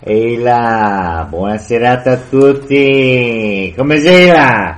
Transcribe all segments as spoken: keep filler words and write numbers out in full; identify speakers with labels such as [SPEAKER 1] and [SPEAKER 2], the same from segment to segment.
[SPEAKER 1] Ehi là, buona serata a tutti! Come sei là?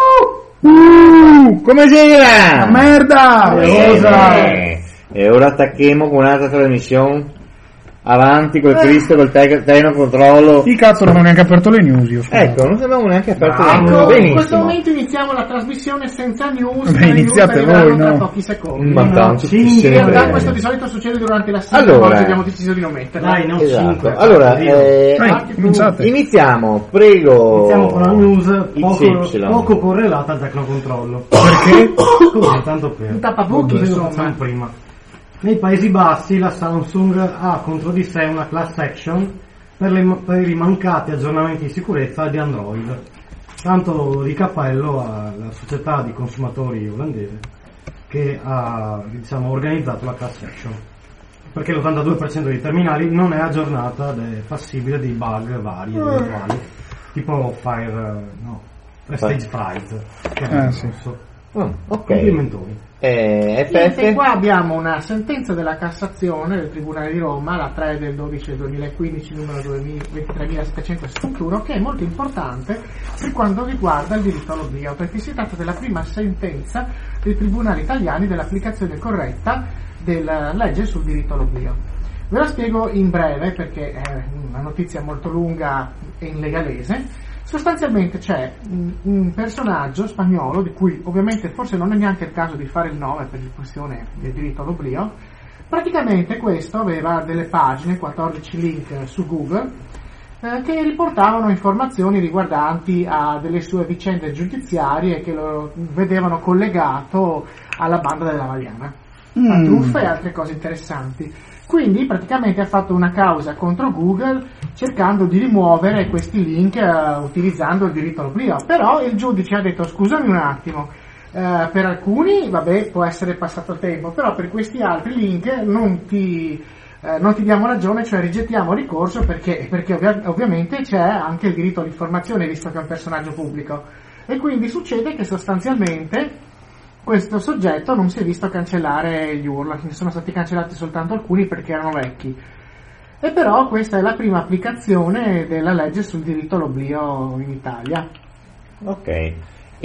[SPEAKER 1] Uh, uh, come sei là?
[SPEAKER 2] Merda!
[SPEAKER 1] Bene. E ora attacchiamo con un'altra trasmissione. Avanti col Cristo, col te- treno controllo.
[SPEAKER 2] Chi cazzo non ho neanche aperto le news io? Scusate.
[SPEAKER 1] Ecco, non abbiamo neanche aperto
[SPEAKER 3] no,
[SPEAKER 1] le news.
[SPEAKER 3] ecco,
[SPEAKER 1] Benissimo.
[SPEAKER 3] in questo momento iniziamo la trasmissione senza news.
[SPEAKER 2] Beh, iniziate
[SPEAKER 3] news
[SPEAKER 2] voi,
[SPEAKER 3] tra
[SPEAKER 2] no?
[SPEAKER 3] pochi secondi.
[SPEAKER 1] Ma tanto
[SPEAKER 3] Sì,
[SPEAKER 1] chi
[SPEAKER 3] in
[SPEAKER 1] se ne
[SPEAKER 3] realtà
[SPEAKER 1] frega.
[SPEAKER 3] questo di solito succede durante la sigla,
[SPEAKER 1] Allora.
[SPEAKER 3] ma oggi abbiamo deciso di non metterla.
[SPEAKER 4] Dai, non
[SPEAKER 1] Esatto.
[SPEAKER 4] cinque.
[SPEAKER 1] Allora, eh,
[SPEAKER 2] Vai,
[SPEAKER 3] ah,
[SPEAKER 2] cominciate.
[SPEAKER 1] iniziamo, prego.
[SPEAKER 4] Iniziamo con una news poco,
[SPEAKER 1] Y.
[SPEAKER 4] poco correlata al tecnocontrollo.
[SPEAKER 2] Perché?
[SPEAKER 4] Così, tanto per...
[SPEAKER 3] Un tappabuchi,
[SPEAKER 4] Vabbè, lo
[SPEAKER 3] insomma.
[SPEAKER 4] facciamo prima. Nei Paesi Bassi la Samsung ha contro di sé una class action per, le, per i mancati aggiornamenti di sicurezza di Android. Tanto di cappello alla società di consumatori olandese che ha, diciamo, organizzato la class action. Perché l'ottantadue per cento dei terminali non è aggiornata ed è passibile di bug vari ed eventuali, tipo Fire, no, Stage Fright, che è
[SPEAKER 2] Eh,
[SPEAKER 4] un
[SPEAKER 2] sì.
[SPEAKER 4] corso.
[SPEAKER 1] Oh, ok.
[SPEAKER 4] Complimentoni.
[SPEAKER 1] Eh,
[SPEAKER 3] Niente,
[SPEAKER 1] F
[SPEAKER 3] qua
[SPEAKER 1] F?
[SPEAKER 3] abbiamo una sentenza della Cassazione del Tribunale di Roma, la tre del dodici del duemilaquindici, numero ventitremilasettecentosettantuno, che è molto importante per quanto riguarda il diritto all'oblio, perché si tratta della prima sentenza dei tribunali italiani dell'applicazione corretta della legge sul diritto all'oblio. Ve la spiego in breve perché è una notizia molto lunga e in legalese. Sostanzialmente c'è un, un personaggio spagnolo, di cui ovviamente forse non è neanche il caso di fare il nome per questione del diritto all'oblio. Praticamente questo aveva delle pagine, quattordici link su Google, eh, che riportavano informazioni riguardanti a delle sue vicende giudiziarie che lo vedevano collegato alla banda della Magliana,
[SPEAKER 2] Mm.
[SPEAKER 3] a truffe e altre cose interessanti. Quindi praticamente ha fatto una causa contro Google cercando di rimuovere questi link uh, utilizzando il diritto all'oblio. Però il giudice ha detto: scusami un attimo, uh, per alcuni vabbè può essere passato il tempo, però per questi altri link non ti, uh, non ti diamo ragione, cioè rigettiamo il ricorso perché, perché ovvia- ovviamente c'è anche il diritto all'informazione visto che è un personaggio pubblico. E quindi succede che sostanzialmente questo soggetto non si è visto cancellare gli U R L, ne sono stati cancellati soltanto alcuni perché erano vecchi. E però questa è la prima applicazione della legge sul diritto all'oblio in Italia.
[SPEAKER 1] Ok.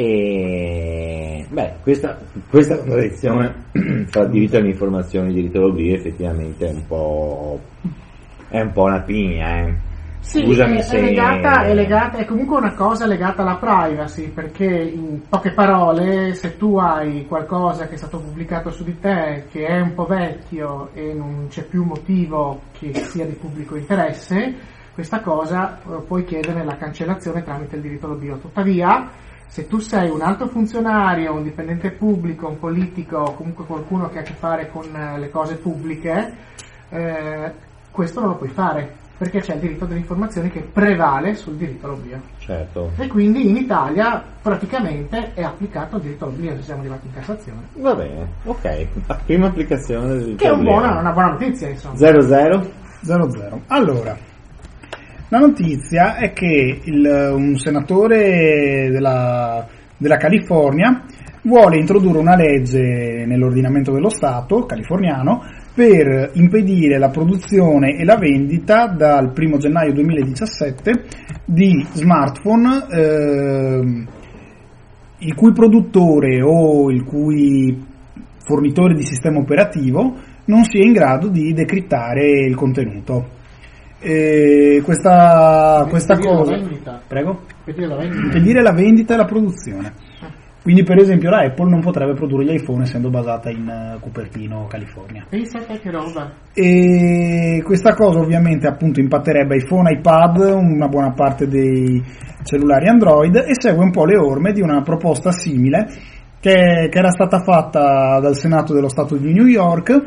[SPEAKER 1] E beh, questa, questa contraddizione tra diritto all'informazione e diritto all'oblio effettivamente è un po', è un po' una pigna, eh.
[SPEAKER 3] Sì,
[SPEAKER 1] Scusami
[SPEAKER 3] è,
[SPEAKER 1] se...
[SPEAKER 3] è legata, è legata, è comunque una cosa legata alla privacy, perché in poche parole, se tu hai qualcosa che è stato pubblicato su di te, che è un po' vecchio e non c'è più motivo che sia di pubblico interesse, questa cosa eh, puoi chiedere la cancellazione tramite il diritto all'oblio. Tuttavia, se tu sei un alto funzionario, un dipendente pubblico, un politico, o comunque qualcuno che ha a che fare con eh, le cose pubbliche, eh, questo non lo puoi fare, perché c'è il diritto dell'informazione che prevale sul diritto all'oblio.
[SPEAKER 1] Certo.
[SPEAKER 3] E quindi in Italia praticamente è applicato il diritto all'oblio, se siamo arrivati in Cassazione.
[SPEAKER 1] Va bene, ok. La prima applicazione del diritto
[SPEAKER 3] Che è un
[SPEAKER 1] all'oblio.
[SPEAKER 3] buona, una buona notizia, insomma.
[SPEAKER 1] zero zero?
[SPEAKER 2] zero zero. Allora, la notizia è che il, un senatore della, della California vuole introdurre una legge nell'ordinamento dello Stato californiano per impedire la produzione e la vendita dal primo gennaio duemiladiciassette di smartphone eh, il cui produttore o il cui fornitore di sistema operativo non sia in grado di decrittare il contenuto. E questa, questa
[SPEAKER 3] Impedire
[SPEAKER 2] cosa...
[SPEAKER 3] la vendita.
[SPEAKER 2] Prego?
[SPEAKER 3] Impedire la vendita.
[SPEAKER 2] Impedire la vendita e la produzione. Quindi per esempio la Apple non potrebbe produrre gli iPhone essendo basata in uh, Cupertino, California.
[SPEAKER 3] Pensate che roba.
[SPEAKER 2] E questa cosa ovviamente appunto impatterebbe iPhone, iPad, una buona parte dei cellulari Android, e segue un po' le orme di una proposta simile che, che era stata fatta dal Senato dello Stato di New York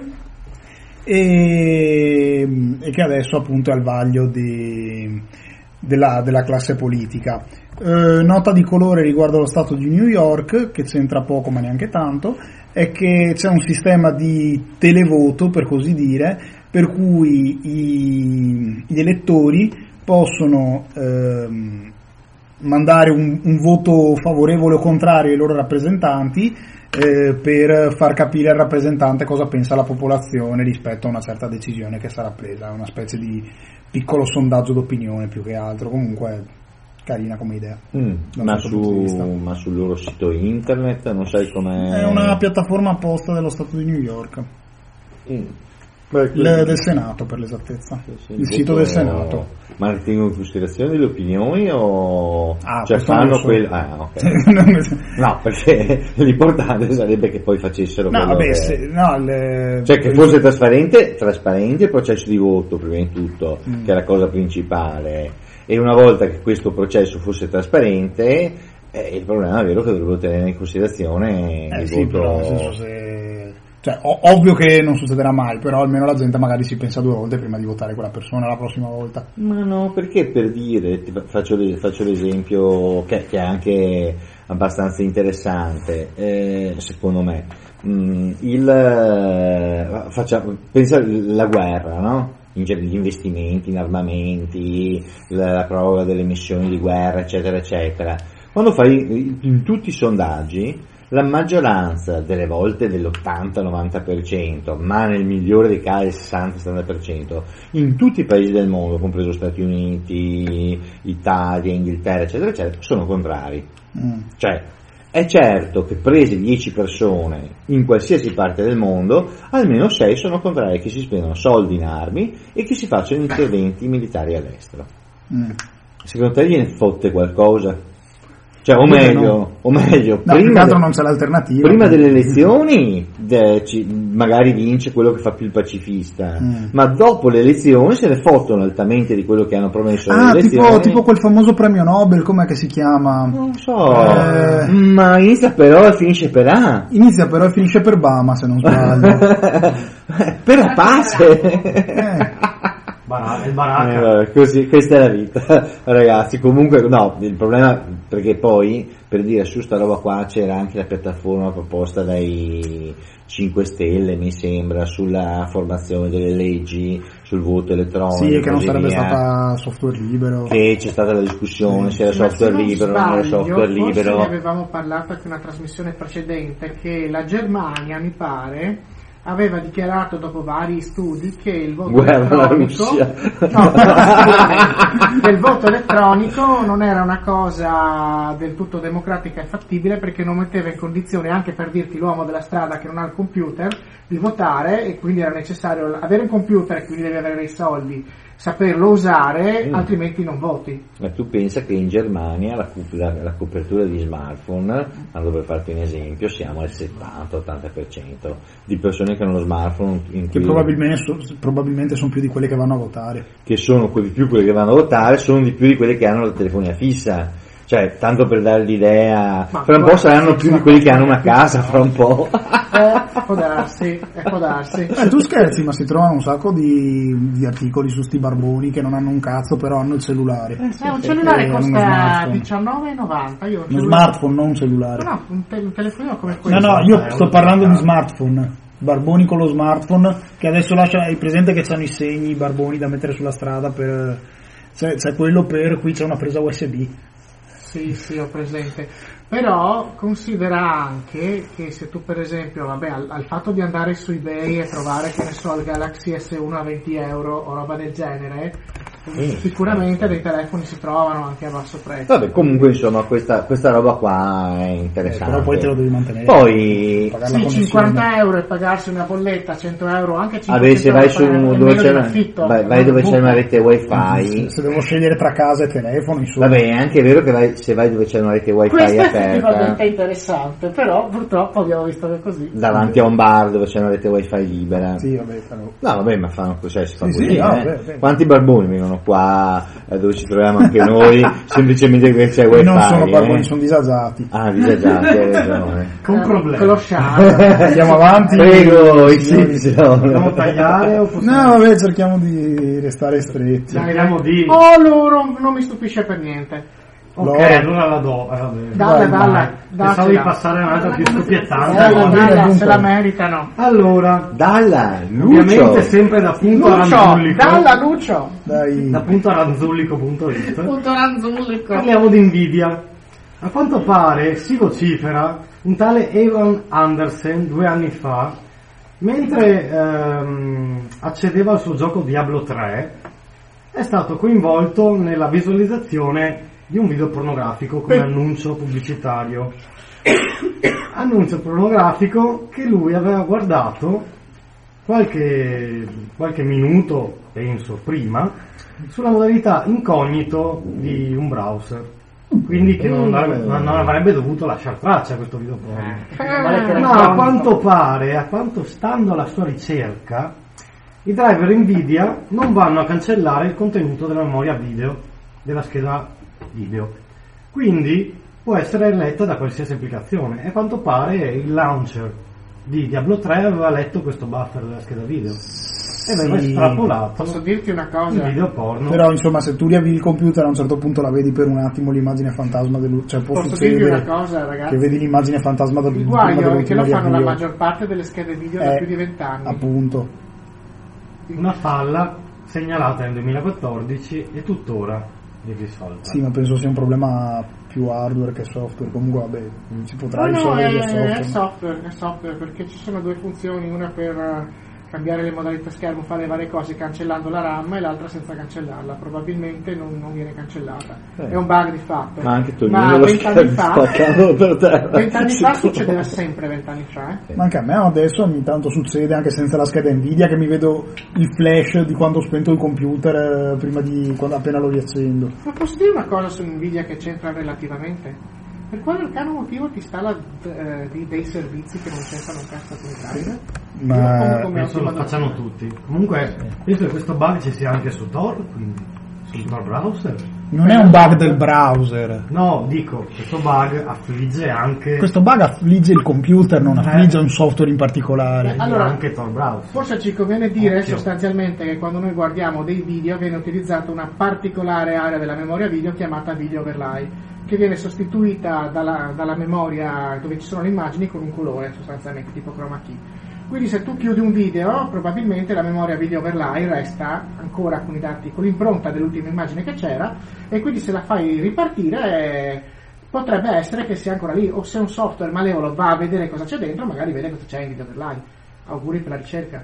[SPEAKER 2] e, e che adesso appunto è al vaglio di, della, della classe politica. Eh, nota di colore riguardo allo Stato di New York, che c'entra poco ma neanche tanto, è che c'è un sistema di televoto, per così dire, per cui i, gli elettori possono ehm, mandare un, un voto favorevole o contrario ai loro rappresentanti eh, per far capire al rappresentante cosa pensa la popolazione rispetto a una certa decisione che sarà presa, una specie di piccolo sondaggio d'opinione più che altro, comunque carina come idea.
[SPEAKER 1] Mm, ma,
[SPEAKER 2] certo punto di vista.
[SPEAKER 1] su, ma sul loro sito internet non sai com'è?
[SPEAKER 2] È una piattaforma apposta dello Stato di New York.
[SPEAKER 1] Mm. Beh,
[SPEAKER 2] Il, del Senato per l'esattezza,
[SPEAKER 1] sì,
[SPEAKER 2] il sito del Senato.
[SPEAKER 1] Ma tengono in considerazione le opinioni o
[SPEAKER 2] Ah,
[SPEAKER 1] cioè
[SPEAKER 2] questo
[SPEAKER 1] fanno
[SPEAKER 2] non so.
[SPEAKER 1] quello? Ah, ok.
[SPEAKER 2] Non mi-
[SPEAKER 1] No, perché l'importante sarebbe che poi facessero
[SPEAKER 2] no,
[SPEAKER 1] quello
[SPEAKER 2] vabbè,
[SPEAKER 1] che...
[SPEAKER 2] se, no, le-
[SPEAKER 1] Cioè che fosse trasparente, trasparente il processo di voto prima di tutto,
[SPEAKER 2] Mm.
[SPEAKER 1] che è la cosa principale. E una volta che questo processo fosse trasparente, eh, il problema è vero che dovrebbero tenere in considerazione
[SPEAKER 2] eh,
[SPEAKER 1] il
[SPEAKER 2] sì,
[SPEAKER 1] voto.
[SPEAKER 2] però nel senso se... cioè, o- ovvio che non succederà mai, però almeno la gente magari si pensa due volte prima di votare quella persona la prossima volta.
[SPEAKER 1] Ma no, perché per dire, ti fa- faccio, l'es- faccio l'esempio che, che è anche abbastanza interessante, eh, secondo me. Mm, il, eh, faccia- pensa alla guerra, no? In genere gli investimenti in armamenti, la, la proroga delle missioni di guerra, eccetera, eccetera. Quando fai in tutti i sondaggi, la maggioranza delle volte dell'ottanta novanta per cento, ma nel migliore dei casi il sessanta settanta per cento, in tutti i paesi del mondo, compreso Stati Uniti, Italia, Inghilterra, eccetera, eccetera, sono contrari.
[SPEAKER 2] Mm.
[SPEAKER 1] Cioè, è certo che prese dieci persone in qualsiasi parte del mondo, almeno sei sono contrari che si spendano soldi in armi e che si facciano interventi militari all'estero.
[SPEAKER 2] Mm.
[SPEAKER 1] Secondo te gliene fotte qualcosa? Cioè, o
[SPEAKER 2] Forse
[SPEAKER 1] meglio,
[SPEAKER 2] no.
[SPEAKER 1] o meglio,
[SPEAKER 2] No, più che
[SPEAKER 1] prima,
[SPEAKER 2] altro
[SPEAKER 1] de-
[SPEAKER 2] non c'è l'alternativa.
[SPEAKER 1] prima delle elezioni de- ci- magari vince quello che fa più il pacifista,
[SPEAKER 2] Mm.
[SPEAKER 1] ma dopo le elezioni se ne fottono altamente di quello che hanno promesso alle
[SPEAKER 2] Ah,
[SPEAKER 1] elezioni.
[SPEAKER 2] tipo, tipo quel famoso premio Nobel, com'è che si chiama?
[SPEAKER 1] Non so,
[SPEAKER 2] Eh.
[SPEAKER 1] ma inizia però e finisce per A.
[SPEAKER 2] Inizia però e finisce per Bama, se non sbaglio.
[SPEAKER 1] Per la pace.
[SPEAKER 2] Eh.
[SPEAKER 4] Bara- il
[SPEAKER 1] Eh,
[SPEAKER 4] baracca.
[SPEAKER 1] vabbè, così, questa è la vita, ragazzi. Comunque, no, il problema, perché poi, per dire, su sta roba qua c'era anche la piattaforma proposta dai cinque Stelle, mi sembra, sulla formazione delle leggi, sul voto elettronico.
[SPEAKER 2] Sì, che non
[SPEAKER 1] così
[SPEAKER 2] sarebbe
[SPEAKER 1] via.
[SPEAKER 2] stata software libero.
[SPEAKER 1] Che c'è stata la discussione se era
[SPEAKER 3] Ma se
[SPEAKER 1] software
[SPEAKER 3] non
[SPEAKER 1] libero o non era
[SPEAKER 3] sbaglio,
[SPEAKER 1] software
[SPEAKER 3] forse
[SPEAKER 1] libero.
[SPEAKER 3] ne avevamo parlato anche in una trasmissione precedente che la Germania, mi pare, aveva dichiarato dopo vari studi che il voto
[SPEAKER 1] Guerra alla
[SPEAKER 3] elettronico
[SPEAKER 1] Russia.
[SPEAKER 3] no, però, che il voto elettronico non era una cosa del tutto democratica e fattibile perché non metteva in condizione, anche per dirti l'uomo della strada che non ha il computer, di votare, e quindi era necessario avere un computer e quindi devi avere i soldi, saperlo usare,
[SPEAKER 1] Mm.
[SPEAKER 3] altrimenti non voti.
[SPEAKER 1] Ma tu pensa che in Germania la, cu- la- la copertura di smartphone, tanto per farti un esempio, siamo al settanta ottanta per cento di persone che hanno lo smartphone in
[SPEAKER 2] Che
[SPEAKER 1] cui-
[SPEAKER 2] probabilmente, so- probabilmente sono più di quelli che vanno a votare.
[SPEAKER 1] che sono quelli più quelli che vanno a votare, sono di più di quelli che hanno la telefonia fissa. Cioè, tanto per dare l'idea,
[SPEAKER 3] Ma
[SPEAKER 1] fra un po'
[SPEAKER 3] guarda,
[SPEAKER 1] saranno
[SPEAKER 3] sì,
[SPEAKER 1] più
[SPEAKER 3] sì,
[SPEAKER 1] di quelli che
[SPEAKER 3] sì,
[SPEAKER 1] hanno una
[SPEAKER 3] sì,
[SPEAKER 1] casa,
[SPEAKER 3] sì.
[SPEAKER 1] fra un po'.
[SPEAKER 3] Eh, può darsi, eh, può darsi.
[SPEAKER 2] Eh, tu scherzi, ma si trovano un sacco di, di articoli su sti barboni che non hanno un cazzo, però hanno il cellulare.
[SPEAKER 3] Eh, un cellulare
[SPEAKER 2] Eh, hanno uno
[SPEAKER 3] costa
[SPEAKER 2] smartphone.
[SPEAKER 3] diciannove e novanta. Io ho un
[SPEAKER 2] Uno
[SPEAKER 3] cellulare-
[SPEAKER 2] smartphone, non un cellulare.
[SPEAKER 3] No, un, te- un telefonino come
[SPEAKER 2] No,
[SPEAKER 3] questo.
[SPEAKER 2] no, io
[SPEAKER 4] eh,
[SPEAKER 2] sto
[SPEAKER 4] un
[SPEAKER 2] parlando di
[SPEAKER 4] cellulare.
[SPEAKER 2] smartphone. Barboni con lo smartphone, che adesso lascia, hai presente che c'hanno i segni, i barboni da mettere sulla strada per... C'è, c'è quello per, qui c'è una presa U S B.
[SPEAKER 3] Sì, sì, ho presente. Però considera anche che se tu per esempio, vabbè, al, al fatto di andare su eBay e trovare, che ne so, il Galaxy S uno a venti euro o roba del genere, sicuramente dei telefoni si trovano anche a basso prezzo.
[SPEAKER 1] Vabbè, comunque insomma questa, questa roba qua è
[SPEAKER 2] Eh,
[SPEAKER 1] interessante.
[SPEAKER 2] però poi te lo devi mantenere.
[SPEAKER 1] Poi,
[SPEAKER 2] Pagare la
[SPEAKER 3] Sì,
[SPEAKER 2] connessione.
[SPEAKER 3] cinquanta euro e pagarsi una bolletta, cento euro, anche cinquecento
[SPEAKER 1] vabbè, se vai
[SPEAKER 3] euro
[SPEAKER 1] su
[SPEAKER 3] per- è
[SPEAKER 1] dove
[SPEAKER 3] meno
[SPEAKER 1] c'è,
[SPEAKER 3] di un
[SPEAKER 1] una,
[SPEAKER 3] affitto,
[SPEAKER 1] vai,
[SPEAKER 3] è
[SPEAKER 1] vai dove
[SPEAKER 3] un
[SPEAKER 1] c'è una
[SPEAKER 3] buco.
[SPEAKER 1] rete wifi.
[SPEAKER 2] Se, se devo scegliere tra casa e telefono, insomma.
[SPEAKER 1] Vabbè, è anche vero che vai, se vai dove c'è una rete wifi
[SPEAKER 3] Questo
[SPEAKER 1] aperta,
[SPEAKER 3] effettivamente è interessante, però purtroppo abbiamo visto che è così.
[SPEAKER 1] davanti a un bar dove c'è una rete wifi libera.
[SPEAKER 2] Sì, vabbè, però.
[SPEAKER 1] No, vabbè, ma fanno cioè, si fa
[SPEAKER 2] Sì,
[SPEAKER 1] così,
[SPEAKER 2] sì, no,
[SPEAKER 1] eh.
[SPEAKER 2] vabbè, vabbè.
[SPEAKER 1] Quanti barboni vengono qua eh, dove ci troviamo anche noi, semplicemente perché c'è
[SPEAKER 2] E
[SPEAKER 1] wifi.
[SPEAKER 2] non sono barboni,
[SPEAKER 1] eh.
[SPEAKER 2] sono disagiati.
[SPEAKER 1] Ah, disagiati, hai ragione.
[SPEAKER 4] Con
[SPEAKER 3] Eh,
[SPEAKER 4] problemi.
[SPEAKER 3] Con lo sciame.
[SPEAKER 2] Andiamo avanti.
[SPEAKER 1] Prego,
[SPEAKER 2] Signori.
[SPEAKER 4] Dobbiamo tagliare o possiamo...
[SPEAKER 2] No, vabbè, cerchiamo di restare stretti.
[SPEAKER 3] Dai,
[SPEAKER 4] Cerchiamo
[SPEAKER 3] dai.
[SPEAKER 4] di...
[SPEAKER 3] Oh, loro non mi stupisce per niente.
[SPEAKER 4] Ok,
[SPEAKER 2] Loro.
[SPEAKER 4] allora la do. eh, vabbè.
[SPEAKER 3] Dalla,
[SPEAKER 2] Vai,
[SPEAKER 3] dalla,
[SPEAKER 2] vai.
[SPEAKER 4] Pensavo di
[SPEAKER 3] daccela.
[SPEAKER 4] passare a un'altra più scoppiettante.
[SPEAKER 3] Eh,
[SPEAKER 2] Dai,
[SPEAKER 3] dalla,
[SPEAKER 2] dunque.
[SPEAKER 3] se la meritano.
[SPEAKER 4] Allora,
[SPEAKER 1] Dalla,
[SPEAKER 4] ovviamente
[SPEAKER 1] Lucio.
[SPEAKER 4] sempre da punto
[SPEAKER 3] Lucio,
[SPEAKER 4] aranzullico.
[SPEAKER 3] dalla Lucio.
[SPEAKER 2] Dai.
[SPEAKER 4] Da punto aranzullico punto it.
[SPEAKER 3] Punto ranzullico.
[SPEAKER 4] Parliamo di Nvidia. A quanto pare si vocifera un tale Aaron Andersen due anni fa, mentre ehm, accedeva al suo gioco Diablo tre, è stato coinvolto nella visualizzazione di un video pornografico come annuncio pubblicitario. Annuncio pornografico che lui aveva guardato qualche, qualche minuto, penso, prima, sulla modalità incognito di un browser. Quindi che non avrebbe, non avrebbe dovuto lasciare traccia a questo video porno. Ma a quanto pare, a quanto stando alla sua ricerca, i driver Nvidia non vanno a cancellare il contenuto della memoria video, della scheda video. Quindi può essere letta da qualsiasi applicazione. E a quanto pare il launcher di Diablo tre aveva letto questo buffer della scheda video e aveva
[SPEAKER 2] Sì.
[SPEAKER 4] estrapolato
[SPEAKER 3] Posso dirti una
[SPEAKER 4] il
[SPEAKER 3] cosa?
[SPEAKER 4] video porno.
[SPEAKER 2] Però insomma, se tu riavvi il computer a un certo punto la vedi per un attimo l'immagine fantasma del, cioè può
[SPEAKER 3] Posso dirvi una
[SPEAKER 2] succedere
[SPEAKER 3] cosa, ragazzi?
[SPEAKER 2] che vedi l'immagine fantasma del
[SPEAKER 3] Il
[SPEAKER 2] prima
[SPEAKER 3] guaio è che
[SPEAKER 2] dell'ultimo
[SPEAKER 3] lo fanno la
[SPEAKER 2] riavvio.
[SPEAKER 3] maggior parte delle schede video da
[SPEAKER 2] Eh,
[SPEAKER 3] più di vent'anni.
[SPEAKER 2] Appunto.
[SPEAKER 4] Una falla segnalata nel duemilaquattordici e tuttora irrisolta.
[SPEAKER 2] Sì, ma penso sia un problema più hardware che software. Comunque vabbè, si potrà
[SPEAKER 3] No, no,
[SPEAKER 2] risolvere
[SPEAKER 3] è,
[SPEAKER 2] via software.
[SPEAKER 3] è software, è software, perché ci sono due funzioni, una per eh, cambiare le modalità schermo, fare le varie cose cancellando la RAM e l'altra senza cancellarla. Probabilmente non, non viene cancellata.
[SPEAKER 1] Eh.
[SPEAKER 3] È un bug di fatto.
[SPEAKER 1] Ma anche
[SPEAKER 3] Ma
[SPEAKER 1] togliendo lo
[SPEAKER 3] vent'anni
[SPEAKER 1] schermo,
[SPEAKER 3] fa,
[SPEAKER 1] spaccandolo per terra.
[SPEAKER 3] vent'anni fa succedeva sempre, vent'anni fa. Eh?
[SPEAKER 2] Ma anche a me adesso ogni tanto succede, anche senza la scheda Nvidia, che mi vedo il flash di quando ho spento il computer eh, prima di quando appena lo riaccendo.
[SPEAKER 3] Ma posso dire una cosa su Nvidia che c'entra relativamente? Per quale arcano motivo ti installa eh, di- dei servizi che non c'entrano un cazzo con i driver?
[SPEAKER 2] Ma-
[SPEAKER 3] Io come- come
[SPEAKER 4] Penso lo
[SPEAKER 3] ottima-
[SPEAKER 4] facciano tutti. Comunque, penso che questo bug ci sia anche su Tor, quindi sul Tor browser.
[SPEAKER 2] Non è un bug del browser.
[SPEAKER 4] No, dico, questo bug affligge anche,
[SPEAKER 2] Questo bug affligge il computer, non
[SPEAKER 4] Eh.
[SPEAKER 2] affligge un software in particolare.
[SPEAKER 3] Eh, allora-
[SPEAKER 4] anche Tor browser.
[SPEAKER 3] Forse ci conviene dire
[SPEAKER 4] Occhio.
[SPEAKER 3] sostanzialmente che quando noi guardiamo dei video viene utilizzata una particolare area della memoria video chiamata video overlay, che viene sostituita dalla, dalla memoria dove ci sono le immagini con un colore sostanzialmente tipo chroma key. Quindi se tu chiudi un video, probabilmente la memoria video overlay resta ancora con i dati, con l'impronta dell'ultima immagine che c'era, e quindi se la fai ripartire eh, potrebbe essere che sia ancora lì, o se un software malevolo va a vedere cosa c'è dentro, magari vede cosa c'è in video overlay. Auguri per la ricerca.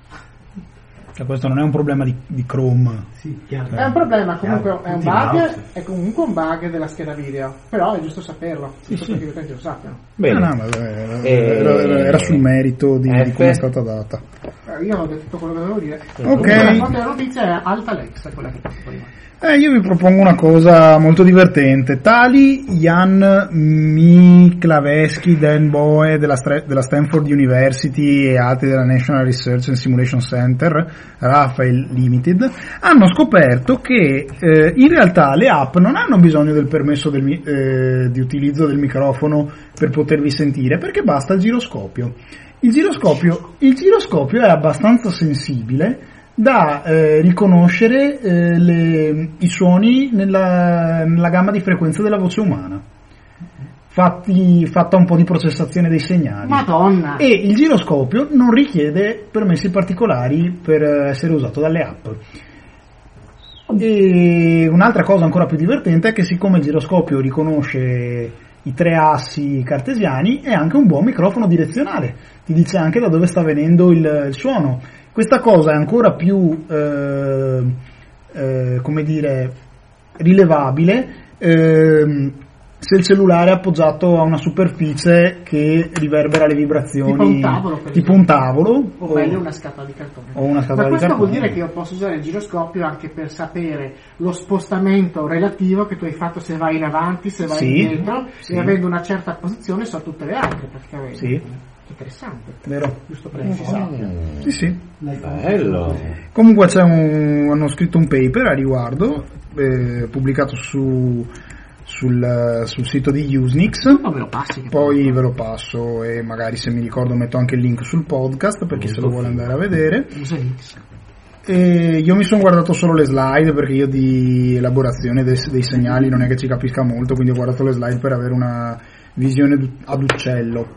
[SPEAKER 2] Cioè, questo non è un problema di, di Chrome.
[SPEAKER 4] Sì, chiaro.
[SPEAKER 3] È un problema, comunque
[SPEAKER 4] Chiaro,
[SPEAKER 3] è un
[SPEAKER 4] tutti i
[SPEAKER 3] bug,
[SPEAKER 4] browser.
[SPEAKER 3] è comunque un bug della scheda video, però è giusto saperlo, giusto
[SPEAKER 2] sì.
[SPEAKER 3] perché gli utenti lo sappiano.
[SPEAKER 1] Bene.
[SPEAKER 2] No, no, ma era,
[SPEAKER 1] Eh,
[SPEAKER 2] era- era- era sul merito di, di
[SPEAKER 1] F.
[SPEAKER 2] come è stata data.
[SPEAKER 3] Eh, Io ho detto tutto quello che dovevo dire.
[SPEAKER 2] Ok.
[SPEAKER 3] Comunque, la fonte della notizia è Alta Lex, è quella che ho prima.
[SPEAKER 2] Eh, io vi propongo una cosa molto divertente. Tali Jan Miklavesky, Dan Boe della, Stra- della Stanford University e altri della National Research and Simulation Center, Rafael Limited, hanno scoperto che eh, in realtà le app non hanno bisogno del permesso del mi- eh, di utilizzo del microfono per potervi sentire, perché basta il giroscopio. Il giroscopio, il giroscopio è abbastanza sensibile da eh, riconoscere eh, le, i suoni nella, nella gamma di frequenza della voce umana, fatti, fatta un po' di processazione dei segnali.
[SPEAKER 3] Madonna!
[SPEAKER 2] E il giroscopio non richiede permessi particolari per essere usato dalle app. E un'altra cosa ancora più divertente è che siccome il giroscopio riconosce i tre assi cartesiani, è anche un buon microfono direzionale, ti dice anche da dove sta venendo il, il suono. Questa cosa è ancora più eh, eh, come dire rilevabile eh, se il cellulare è appoggiato a una superficie che riverbera le vibrazioni,
[SPEAKER 3] Tipo un tavolo, per
[SPEAKER 2] tipo un tavolo
[SPEAKER 3] O meglio una scatola di cartone.
[SPEAKER 2] o una scatola
[SPEAKER 3] Ma
[SPEAKER 2] di
[SPEAKER 3] questo
[SPEAKER 2] cartone.
[SPEAKER 3] vuol dire che io posso usare il giroscopio anche per sapere lo spostamento relativo che tu hai fatto, se vai in avanti, se vai
[SPEAKER 2] Sì,
[SPEAKER 3] indietro,
[SPEAKER 2] sì.
[SPEAKER 3] e avendo una certa posizione so tutte le altre praticamente.
[SPEAKER 2] Sì.
[SPEAKER 3] Interessante.
[SPEAKER 2] Vero?
[SPEAKER 3] Giusto per che si sappia.
[SPEAKER 1] Mm,
[SPEAKER 2] Sì, sì.
[SPEAKER 1] bello.
[SPEAKER 2] Comunque c'è un, hanno scritto un paper a riguardo, eh, pubblicato su, sul, sul sito di Usenix.
[SPEAKER 3] Poi me lo passi. che
[SPEAKER 2] Poi ve lo passo e magari se mi ricordo metto anche il link sul podcast per chi se lo vuole andare a vedere.
[SPEAKER 3] Usa X.
[SPEAKER 2] E io mi sono guardato solo le slide perché io di elaborazione dei, dei segnali non è che ci capisca molto, quindi ho guardato le slide per avere una visione du- ad uccello.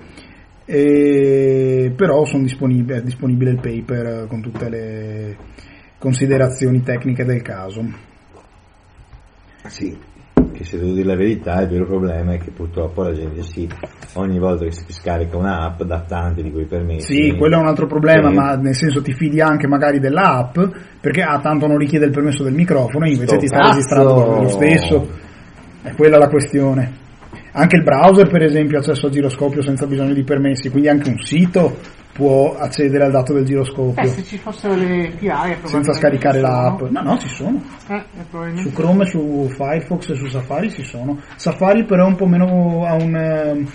[SPEAKER 2] E però sono disponibile, è disponibile il paper con tutte le considerazioni tecniche del caso.
[SPEAKER 1] Sì, che anche se devo dire la verità, il vero problema è che purtroppo la gente si, ogni volta che si scarica un'app dà tanti di quei permessi.
[SPEAKER 2] Sì, quello è un altro problema,
[SPEAKER 1] sì.
[SPEAKER 2] Ma nel senso ti fidi anche magari dell'app, perché ah, tanto non richiede il permesso del microfono, invece
[SPEAKER 1] Sto
[SPEAKER 2] ti sta
[SPEAKER 1] cazzo!
[SPEAKER 2] registrando lo stesso. È quella la questione. Anche il browser, per esempio, ha accesso al giroscopio senza bisogno di permessi, quindi anche un sito può accedere al dato del giroscopio.
[SPEAKER 3] Eh, se ci fossero le A P I
[SPEAKER 2] senza scaricare l'app. No, no, ci sono.
[SPEAKER 3] Eh,
[SPEAKER 2] Su Chrome, su Firefox e su Safari ci sono. Safari però è un po' meno, ha un,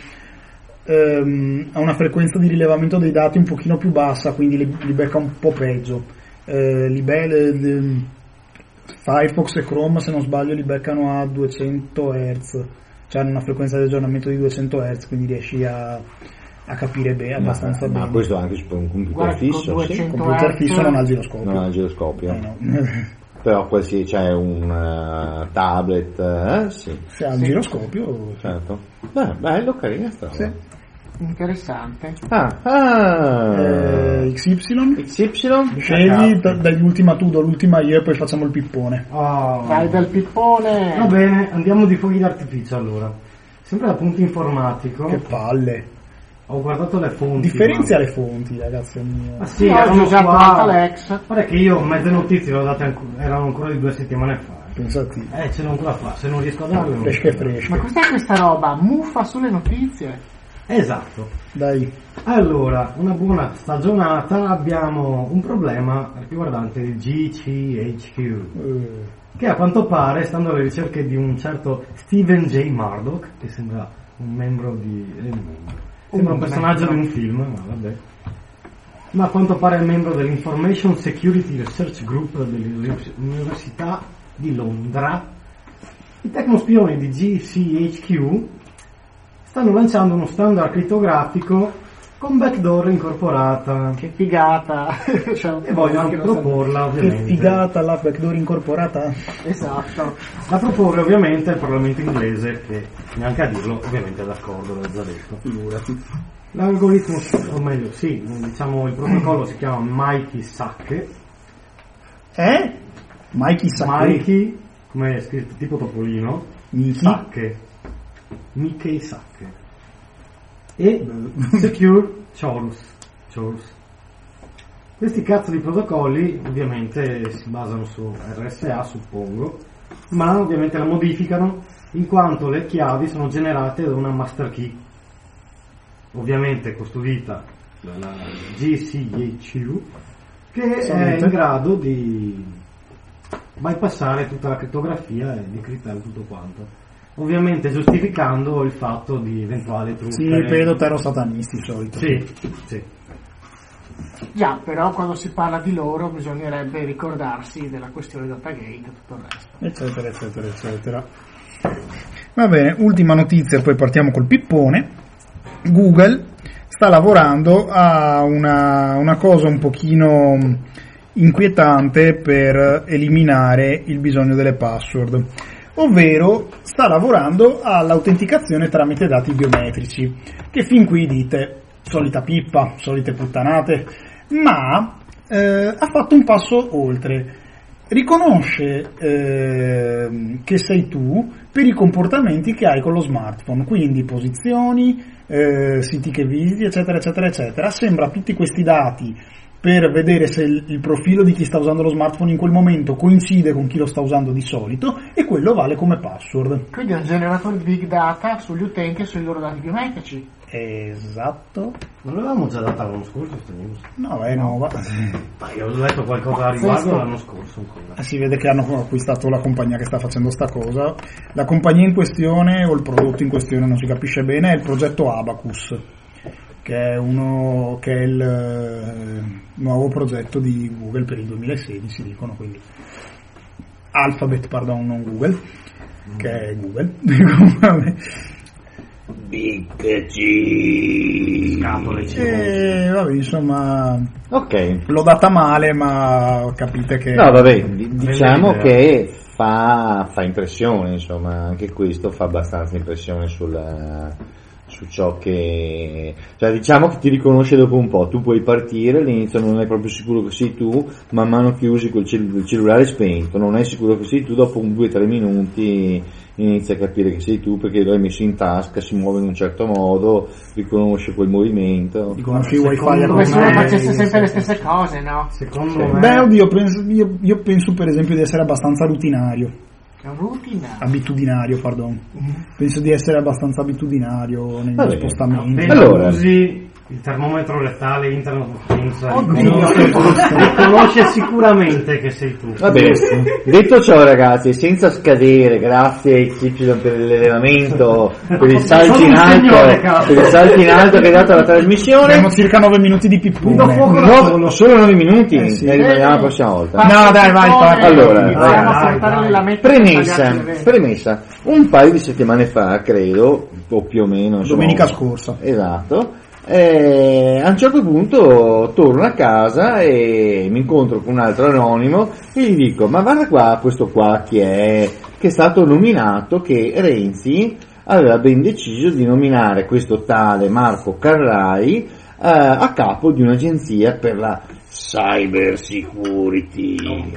[SPEAKER 2] ehm, ha una frequenza di rilevamento dei dati un pochino più bassa, quindi li, li becca un po' peggio. Eh, li be- le, le, Firefox e Chrome, se non sbaglio, li beccano a duecento hertz, cioè hanno una frequenza di aggiornamento di duecento hertz, quindi riesci a a capire bene, abbastanza
[SPEAKER 1] ma,
[SPEAKER 2] bene.
[SPEAKER 1] ma questo anche su un computer
[SPEAKER 3] Guarda,
[SPEAKER 1] fisso,
[SPEAKER 3] con
[SPEAKER 1] sì.
[SPEAKER 2] Il computer fisso non ha il giroscopio.
[SPEAKER 1] Non ha il giroscopio.
[SPEAKER 2] Eh, no.
[SPEAKER 1] Però qualsiasi c'è un uh, tablet, eh? Sì.
[SPEAKER 2] Se ha il
[SPEAKER 3] Sì.
[SPEAKER 2] giroscopio,
[SPEAKER 1] Certo. Beh, bello, carina sta roba.
[SPEAKER 2] sì.
[SPEAKER 3] Interessante.
[SPEAKER 1] Ah, ah.
[SPEAKER 2] Eh, X Y,
[SPEAKER 1] X Y?
[SPEAKER 2] scegli da- dagli ultima tu, dall'ultima io e poi facciamo il pippone.
[SPEAKER 4] Oh.
[SPEAKER 3] Vai dal pippone.
[SPEAKER 4] Va bene, andiamo di fuochi d'artificio allora. Sempre da punto informatico.
[SPEAKER 2] Che palle.
[SPEAKER 4] Ho guardato le fonti.
[SPEAKER 2] Differenzia
[SPEAKER 4] ma-
[SPEAKER 2] le fonti, ragazzi mio.
[SPEAKER 4] Ah sì,
[SPEAKER 3] Io oggi
[SPEAKER 4] erano
[SPEAKER 3] ho già
[SPEAKER 4] qua.
[SPEAKER 3] trovato Alex.
[SPEAKER 4] Guarda che io mezze notizie le ho date ancora, erano ancora di due settimane fa.
[SPEAKER 2] Pensati.
[SPEAKER 4] Eh, ce l'ho ancora fa, se non riesco a darle non
[SPEAKER 2] Fresche
[SPEAKER 4] riesco a darle.
[SPEAKER 2] fresche.
[SPEAKER 3] Ma cos'è questa roba? Muffa sulle notizie.
[SPEAKER 4] Esatto.
[SPEAKER 2] Dai.
[SPEAKER 4] Allora, una buona stagionata, abbiamo un problema riguardante il G C H Q,
[SPEAKER 2] Eh,
[SPEAKER 4] che a quanto pare, stando alle ricerche di un certo Stephen J. Murdoch, che sembra un membro di... eh, un membro. Sembra un personaggio di un film, ma vabbè. Ma a quanto pare è membro dell'Information Security Research Group dell'Università di Londra. I tecnospioni di G C H Q stanno lanciando uno standard crittografico con backdoor incorporata
[SPEAKER 3] Che figata. Cioè,
[SPEAKER 4] e voglio anche
[SPEAKER 3] non so-
[SPEAKER 4] proporla
[SPEAKER 2] che
[SPEAKER 4] ovviamente.
[SPEAKER 2] figata la backdoor incorporata.
[SPEAKER 3] Esatto.
[SPEAKER 4] Da proporre ovviamente al Parlamento inglese, che neanche a dirlo ovviamente è d'accordo, l'ho già detto. L'algoritmo, o meglio, sì, diciamo il protocollo si chiama Mikey Sacche.
[SPEAKER 2] Eh? Mikey sa che-
[SPEAKER 4] Mikey, come è scritto, tipo topolino.
[SPEAKER 2] Mikey?
[SPEAKER 4] Sacche. Mickey Sacche. E Secure Chorus. Chorus. Questi cazzo di protocolli ovviamente si basano su R S A, suppongo, ma ovviamente la modificano in quanto le chiavi sono generate da una master key, ovviamente custodita dalla G C H Q, che è
[SPEAKER 2] Salute.
[SPEAKER 4] in grado di bypassare tutta la crittografia e decrittare tutto quanto, ovviamente giustificando il fatto di eventuali truffe.
[SPEAKER 2] Sì, pedo terrosatanisti solito.
[SPEAKER 4] Sì, sì.
[SPEAKER 3] Già, però quando si parla di loro bisognerebbe ricordarsi della questione Datagate e tutto il resto.
[SPEAKER 2] Eccetera, eccetera, eccetera. Va bene, ultima notizia, poi partiamo col pippone. Google sta lavorando a una, una cosa un pochino inquietante per eliminare il bisogno delle password, ovvero sta lavorando all'autenticazione tramite dati biometrici, che fin qui dite solita pippa, solite puttanate, ma eh, ha fatto un passo oltre. Riconosce eh, che sei tu per i comportamenti che hai con lo smartphone, quindi posizioni, eh, siti che visiti, eccetera, eccetera, eccetera. Sembra tutti questi dati per vedere se il, il profilo di chi sta usando lo smartphone in quel momento coincide con chi lo sta usando di solito, e quello vale come password.
[SPEAKER 3] Quindi è un generatore di big data sugli utenti e sui loro dati biometrici.
[SPEAKER 2] Esatto.
[SPEAKER 4] Non l'avevamo già data l'anno scorso questa news?
[SPEAKER 2] No, è nuova.
[SPEAKER 4] Ma io ho detto qualcosa a riguardo l'anno scorso ancora.
[SPEAKER 2] Si vede che hanno acquistato la compagnia che sta facendo sta cosa. La compagnia in questione, o il prodotto in questione, non si capisce bene, è il progetto Abacus, che è uno che è il eh, nuovo progetto di Google per il duemilasedici, dicono, quindi Alphabet, pardon, non Google, che è Google.
[SPEAKER 1] Big C.
[SPEAKER 4] Scatole, ci
[SPEAKER 2] E vabbè, insomma,
[SPEAKER 1] Ok.
[SPEAKER 2] l'ho data male, ma capite che
[SPEAKER 1] No, vabbè, di- diciamo
[SPEAKER 4] idea.
[SPEAKER 1] che fa, fa impressione, insomma, anche questo fa abbastanza impressione sul, su ciò che, cioè diciamo che ti riconosce dopo un po', tu puoi partire, all'inizio non è proprio sicuro che sei tu, man mano che usi col cell- il cellulare spento, non è sicuro che sei tu, dopo un due tre minuti inizia a capire che sei tu perché l'hai messo in tasca, si muove in un certo modo, riconosce quel movimento.
[SPEAKER 2] Riconosce i wifi a
[SPEAKER 3] come se uno
[SPEAKER 2] come-
[SPEAKER 3] facesse sempre le stesse cose, no?
[SPEAKER 4] Secondo me...
[SPEAKER 2] Beh, oddio, penso- io, io penso per esempio di essere abbastanza rutinario.
[SPEAKER 3] Routine.
[SPEAKER 2] Abitudinario, pardon. Penso di essere abbastanza abitudinario negli
[SPEAKER 1] Vabbè.
[SPEAKER 2] spostamenti.
[SPEAKER 4] Appena
[SPEAKER 1] Allora.
[SPEAKER 4] usi il termometro letale Internet of Things,
[SPEAKER 3] Oddio.
[SPEAKER 4] riconosce, riconosce sicuramente che sei tu.
[SPEAKER 1] Va bene, detto ciò ragazzi, senza scadere, grazie a X Y per l'elevamento, per il salto
[SPEAKER 4] Sono
[SPEAKER 1] in
[SPEAKER 4] un
[SPEAKER 1] alto,
[SPEAKER 4] signore, cazzo.
[SPEAKER 1] per il salto in alto che hai dato alla trasmissione,
[SPEAKER 2] Abbiamo circa nove minuti di
[SPEAKER 4] Do
[SPEAKER 2] pippone.
[SPEAKER 4] fuoco da
[SPEAKER 1] no,
[SPEAKER 4] solo.
[SPEAKER 1] solo nove minuti,
[SPEAKER 2] Eh sì.
[SPEAKER 1] ne rimaniamo la prossima volta.
[SPEAKER 2] No, dai, vai, parla.
[SPEAKER 1] Allora,
[SPEAKER 3] Iniziamo
[SPEAKER 1] vai,
[SPEAKER 3] a
[SPEAKER 4] dai,
[SPEAKER 3] saltare
[SPEAKER 4] dai.
[SPEAKER 3] le lamette per
[SPEAKER 1] Premessa,
[SPEAKER 3] tagliarci le vene.
[SPEAKER 1] premessa, un paio di settimane fa, credo, o più o meno, insomma,
[SPEAKER 2] Domenica scorsa.
[SPEAKER 1] esatto, eh, a un certo punto torno a casa e mi incontro con un altro anonimo e gli dico, ma guarda qua, questo qua chi è, che è stato nominato, che Renzi aveva ben deciso di nominare questo tale Marco Carrai eh, a capo di un'agenzia per la cyber security.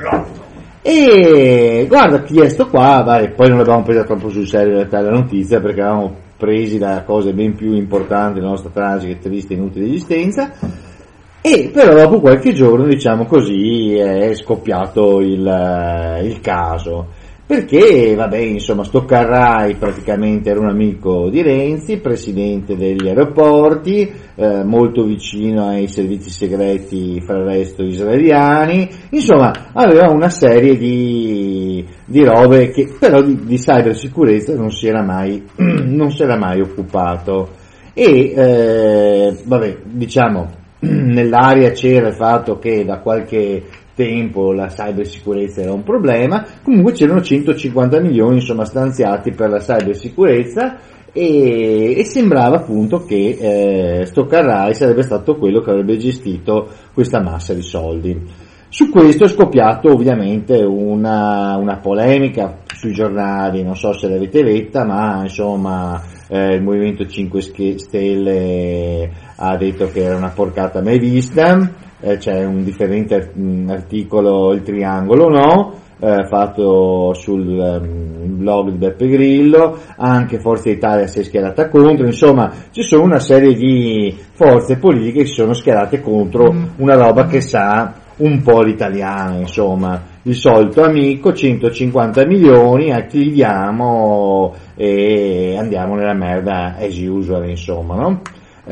[SPEAKER 1] E guarda, chiesto qua, vai, poi non l'abbiamo presa troppo sul serio in realtà la notizia perché avevamo presi da cose ben più importanti della nostra tragica e triste e inutile esistenza, e però dopo qualche giorno, diciamo così, è scoppiato il, il caso. Perché, vabbè, insomma, sto Carrai praticamente era un amico di Renzi, presidente degli aeroporti, eh, molto vicino ai servizi segreti, fra il resto, israeliani, insomma, aveva una serie di, di robe che però di, di cybersicurezza non si era mai, non si era mai occupato. E, eh, vabbè, diciamo, nell'aria c'era il fatto che da qualche tempo la cybersicurezza era un problema, comunque c'erano centocinquanta milioni insomma stanziati per la cybersicurezza e, e sembrava appunto che eh, sto Carrai sarebbe stato quello che avrebbe gestito questa massa di soldi. Su questo è scoppiato ovviamente una, una polemica sui giornali, non so se l'avete letta, ma insomma eh, il Movimento cinque Stelle ha detto che era una porcata mai vista. Eh, c'è un differente articolo, il Triangolo no, eh, fatto sul um, blog di Beppe Grillo, anche Forza Italia si è schierata contro, insomma ci sono una serie di forze politiche che si sono schierate contro una roba che sa un po' l'italiano, insomma, il solito amico, centocinquanta milioni, attiviamo e andiamo nella merda as usual, insomma, no?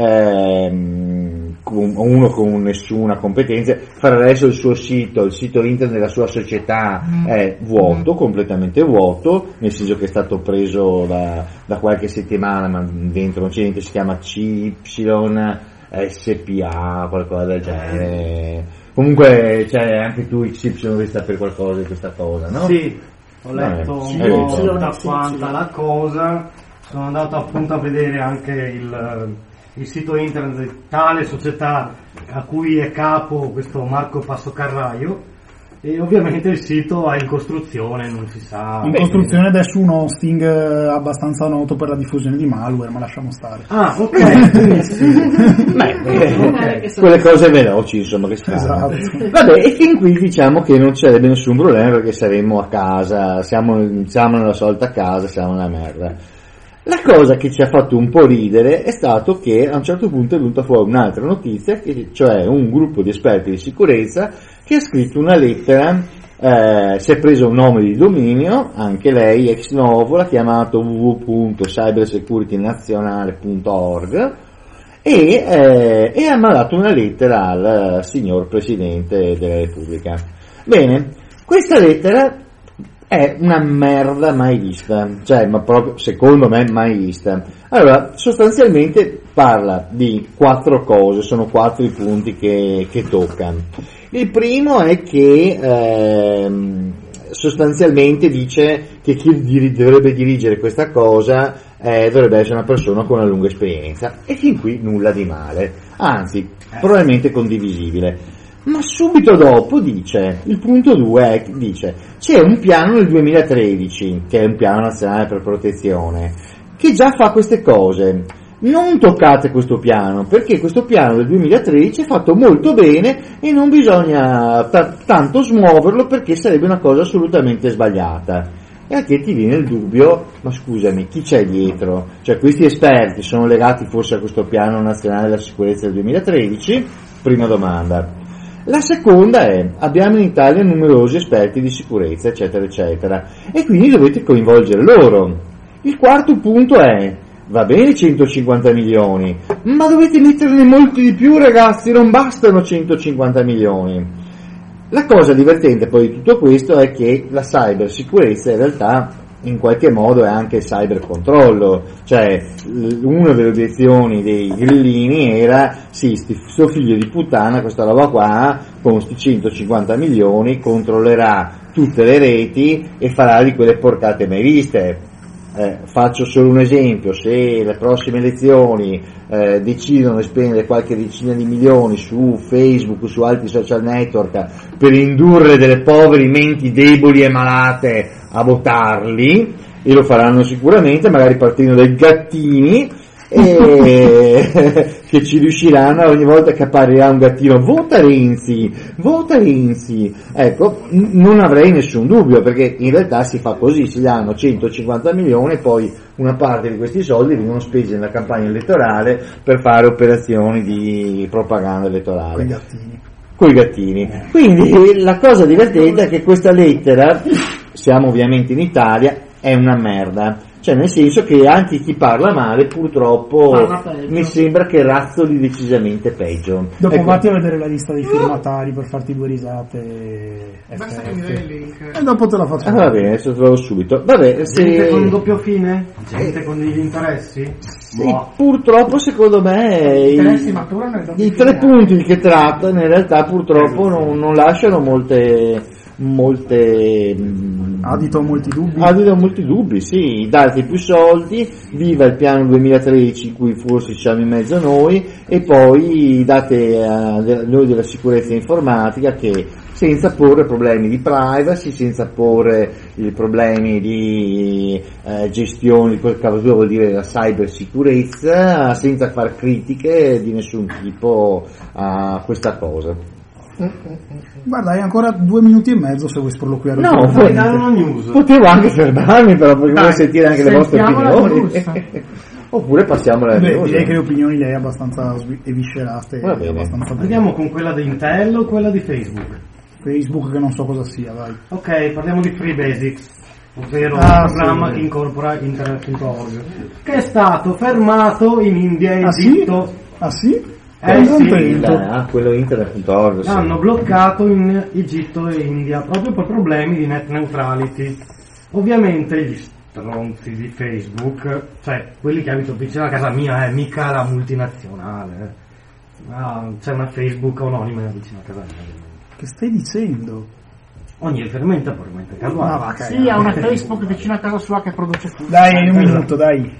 [SPEAKER 1] Ehm, uno con nessuna competenza, farà adesso il suo sito, il sito internet della sua società è vuoto, completamente vuoto, nel senso che è stato preso da, da qualche settimana, ma dentro non c'è niente, si chiama C Y S P A, qualcosa del genere. Comunque, cioè, anche tu X Y devi sapere qualcosa di questa cosa, no?
[SPEAKER 4] Sì, ho letto
[SPEAKER 1] Vabbè,
[SPEAKER 4] un
[SPEAKER 1] eh,
[SPEAKER 4] po'
[SPEAKER 1] sì,
[SPEAKER 4] da
[SPEAKER 3] sì,
[SPEAKER 4] quanta
[SPEAKER 3] sì.
[SPEAKER 4] la cosa, sono andato appunto a vedere anche il, il sito internet di tale società a cui è capo questo Marco Passocarraio, e ovviamente il sito è in costruzione, non si sa.
[SPEAKER 2] In costruzione adesso un hosting eh, abbastanza noto per la diffusione di malware, ma lasciamo stare.
[SPEAKER 4] Ah, ok, benissimo.
[SPEAKER 1] Beh, eh, quelle cose veloci insomma che si fanno.
[SPEAKER 2] Esatto.
[SPEAKER 1] Vabbè, e fin qui diciamo che non ci sarebbe nessun problema perché saremmo a casa, siamo, siamo nella solita casa, siamo nella merda. La cosa che ci ha fatto un po' ridere è stato che a un certo punto è venuta fuori un'altra notizia, che, cioè un gruppo di esperti di sicurezza che ha scritto una lettera, eh, si è preso un nome di dominio, anche lei ex novo, l'ha chiamato w w w punto cybersecurity-nazionale punto org e, eh, e ha mandato una lettera al signor Presidente della Repubblica. Bene, questa lettera è una merda mai vista, cioè, ma proprio secondo me mai vista. Allora, sostanzialmente parla di quattro cose, sono quattro i punti che, che tocca. Il primo è che ehm, sostanzialmente dice che chi dir- dovrebbe dirigere questa cosa eh, dovrebbe essere una persona con una lunga esperienza, e fin qui nulla di male, anzi, probabilmente condivisibile. Ma subito dopo dice, il punto due dice, c'è un piano nel duemilatredici, che è un piano nazionale per protezione, che già fa queste cose. non toccate questo piano, perché questo piano del duemilatredici è fatto molto bene e non bisogna t- tanto smuoverlo perché sarebbe una cosa assolutamente sbagliata. E a te ti viene il dubbio, ma scusami, chi c'è dietro? Cioè questi esperti sono legati forse a questo piano nazionale della sicurezza del duemilatredici? Prima domanda. La seconda è, abbiamo in Italia numerosi esperti di sicurezza, eccetera, eccetera, e quindi dovete coinvolgere loro. Il quarto punto è, va bene centocinquanta milioni, ma dovete metterne molti di più, ragazzi, non bastano centocinquanta milioni. La cosa divertente poi di tutto questo è che la cybersicurezza in realtà in qualche modo è anche cyber controllo, cioè una delle obiezioni dei grillini era sì, sto figlio di puttana, questa roba qua con sti centocinquanta milioni controllerà tutte le reti e farà di quelle porcate mai viste. Eh, faccio solo un esempio: se le prossime elezioni eh, decidono di spendere qualche decina di milioni su Facebook, su altri social network per indurre delle poveri menti deboli e malate a votarli, e lo faranno sicuramente, magari partendo dai gattini, e che ci riusciranno ogni volta che apparirà un gattino, vota Renzi, vota Renzi, ecco, n- non avrei nessun dubbio, perché in realtà si fa così, si danno centocinquanta milioni e poi una parte di questi soldi vengono spesi nella campagna elettorale per fare operazioni di propaganda elettorale.
[SPEAKER 2] Con i gattini.
[SPEAKER 1] Coi gattini. Quindi la cosa divertente è che questa lettera, siamo ovviamente in Italia, è una merda. Cioè nel senso che anche chi parla male purtroppo mi sembra che razzoli decisamente peggio.
[SPEAKER 2] Dopo
[SPEAKER 1] ecco.
[SPEAKER 2] vatti a vedere la lista dei firmatari per farti due risate.
[SPEAKER 3] Basta che mi dai il link.
[SPEAKER 2] E dopo te la faccio.
[SPEAKER 1] Ah, va bene, adesso te lo trovo subito. Vabbè, se...
[SPEAKER 4] Gente con un doppio fine? Gente con degli interessi?
[SPEAKER 1] Sì,
[SPEAKER 4] Boh.
[SPEAKER 1] purtroppo secondo me
[SPEAKER 3] Gli
[SPEAKER 1] i,
[SPEAKER 3] interessi maturano e dopo
[SPEAKER 1] i
[SPEAKER 3] i
[SPEAKER 1] tre
[SPEAKER 3] finali.
[SPEAKER 1] punti che trattano in realtà purtroppo non, non lasciano molte molte
[SPEAKER 2] Adito a molti dubbi.
[SPEAKER 1] adito a molti dubbi, sì, date più soldi, viva il piano duemilatredici in cui forse siamo in mezzo a noi, e poi date a noi della sicurezza informatica che senza porre problemi di privacy, senza porre i problemi di eh, gestione di quel cavolo vuol dire la cybersicurezza, senza far critiche di nessun tipo a questa cosa.
[SPEAKER 2] Guarda, hai ancora due minuti e mezzo se vuoi sproloquiare.
[SPEAKER 1] No,
[SPEAKER 2] un po'.
[SPEAKER 4] Dai, dai, una news.
[SPEAKER 1] Potevo anche fermarmi, però perché
[SPEAKER 3] Dai,
[SPEAKER 1] volevo sentire anche le vostre
[SPEAKER 3] sentiamo la
[SPEAKER 1] opinioni.
[SPEAKER 3] news.
[SPEAKER 1] Oppure passiamo alla
[SPEAKER 2] Beh,
[SPEAKER 1] news.
[SPEAKER 2] direi che le opinioni lei è abbastanza svi- eviscerate.
[SPEAKER 1] Va bene.
[SPEAKER 2] Abbastanza
[SPEAKER 4] Andiamo con quella di Intel o quella di Facebook?
[SPEAKER 2] Facebook, che non so cosa sia, vai.
[SPEAKER 4] Ok, parliamo di FreeBasics, ovvero
[SPEAKER 2] Ah,
[SPEAKER 4] un programma
[SPEAKER 2] sì.
[SPEAKER 4] che incorpora internet punto org, che è stato fermato in India e
[SPEAKER 2] Ah sì?
[SPEAKER 4] Egitto.
[SPEAKER 2] Ah sì?
[SPEAKER 4] Eh,
[SPEAKER 2] Sono
[SPEAKER 4] sì.
[SPEAKER 2] contento.
[SPEAKER 1] Ah, quello internet punto org. sì.
[SPEAKER 4] L'hanno bloccato in Egitto e India proprio per problemi di net neutrality. Ovviamente gli stronzi di Facebook, cioè quelli che abitano vicino a casa mia, è mica la multinazionale. eh. Ah, c'è una Facebook anonima vicino a casa mia.
[SPEAKER 2] Che stai dicendo?
[SPEAKER 4] Ogni riferimento è probabilmente
[SPEAKER 2] Ah,
[SPEAKER 4] casuale.
[SPEAKER 2] va,
[SPEAKER 3] Sì, ha una Facebook vicino a casa sua che produce tutto.
[SPEAKER 2] Dai, un minuto, dai.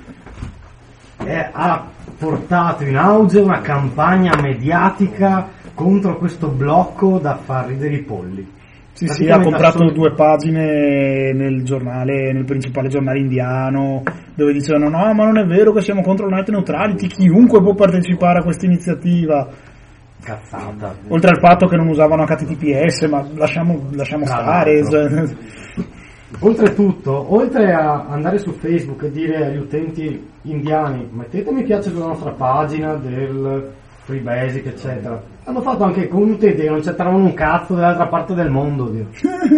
[SPEAKER 4] E ha portato in auge una campagna mediatica contro questo blocco da far ridere i polli.
[SPEAKER 2] Sì, sì, ha
[SPEAKER 4] Praticamente
[SPEAKER 2] comprato
[SPEAKER 4] assolut-
[SPEAKER 2] due pagine nel giornale, nel principale giornale indiano, dove dicevano no, ma non è vero che siamo contro il net neutrality, chiunque può partecipare a questa iniziativa.
[SPEAKER 4] Cazzata.
[SPEAKER 2] Oltre al fatto che non usavano H T T P S, ma lasciamo, lasciamo
[SPEAKER 4] Tra
[SPEAKER 2] stare.
[SPEAKER 4] l'altro.
[SPEAKER 2] cioè.
[SPEAKER 4] Oltretutto, oltre a andare su Facebook e dire agli utenti indiani mettete mi piace sulla nostra pagina del FreeBasic eccetera, hanno fatto anche con utenti che non c'entravano un cazzo dall'altra parte del mondo, Dio.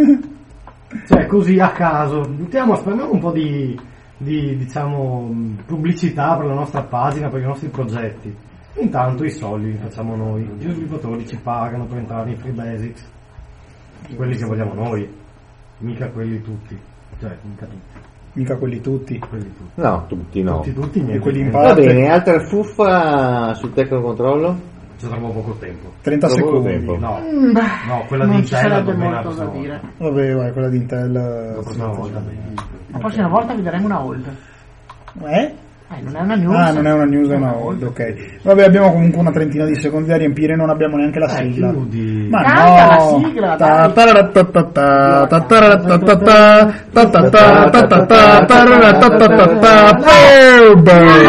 [SPEAKER 4] Cioè così a caso buttiamo, spendiamo un po' di, di diciamo pubblicità per la nostra pagina, per i nostri progetti, intanto i soldi li facciamo noi, gli sviluppatori ci pagano per entrare in FreeBasics, quelli che vogliamo noi, mica quelli tutti, cioè mica tutti,
[SPEAKER 2] Mica quelli tutti.
[SPEAKER 4] quelli tutti,
[SPEAKER 1] No, tutti no.
[SPEAKER 4] tutti, tutti niente,
[SPEAKER 2] E quelli in
[SPEAKER 4] niente.
[SPEAKER 1] Va
[SPEAKER 2] parte.
[SPEAKER 1] bene, altra fuffa sul tecnocontrollo?
[SPEAKER 4] Ci trovo poco tempo.
[SPEAKER 2] trenta
[SPEAKER 1] Dopo
[SPEAKER 2] secondi.
[SPEAKER 1] tempo.
[SPEAKER 4] No,
[SPEAKER 3] Mm, beh,
[SPEAKER 4] no, quella
[SPEAKER 3] non
[SPEAKER 4] di
[SPEAKER 3] ci
[SPEAKER 4] Intel
[SPEAKER 3] sarebbe
[SPEAKER 4] dopo la
[SPEAKER 3] molto da
[SPEAKER 4] prossima
[SPEAKER 3] dire.
[SPEAKER 2] Vabbè, vai, quella di Intel.
[SPEAKER 4] La prossima volta.
[SPEAKER 3] La prossima volta vi daremo una hold.
[SPEAKER 2] Eh?
[SPEAKER 3] Eh, non è una news.
[SPEAKER 2] Ah, non è una news, è una hold, ok. Vabbè, abbiamo comunque una trentina di secondi da riempire, non abbiamo neanche la
[SPEAKER 4] Eh,
[SPEAKER 2] sigla.
[SPEAKER 4] chiudi.
[SPEAKER 2] Ma
[SPEAKER 3] Canta la
[SPEAKER 2] no!
[SPEAKER 3] sigla,
[SPEAKER 2] Ta-
[SPEAKER 3] dai.
[SPEAKER 2] taratatata, ta- taratatata, ta- ta- ta- ta- ta- ta- taratatata, Burberry.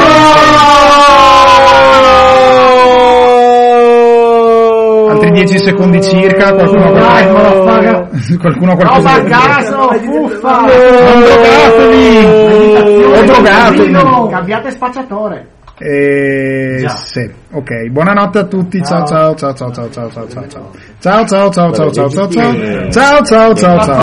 [SPEAKER 2] Altri dieci secondi circa, qualcuno
[SPEAKER 4] Dai, motherfucker.
[SPEAKER 2] qualcuno
[SPEAKER 3] Roba
[SPEAKER 2] qualcosa
[SPEAKER 3] a
[SPEAKER 2] da-
[SPEAKER 3] caso, fuffa!
[SPEAKER 2] Non drogatevi! O drogatevi!
[SPEAKER 3] Cambiate spacciatore.
[SPEAKER 2] Eh,
[SPEAKER 4] Già.
[SPEAKER 2] sì, ok. Buonanotte a tutti. Ciao ciao ciao ciao ciao ciao ciao ciao ciao ciao ciao ciao ciao ciao ciao ciao ciao ciao ciao ciao.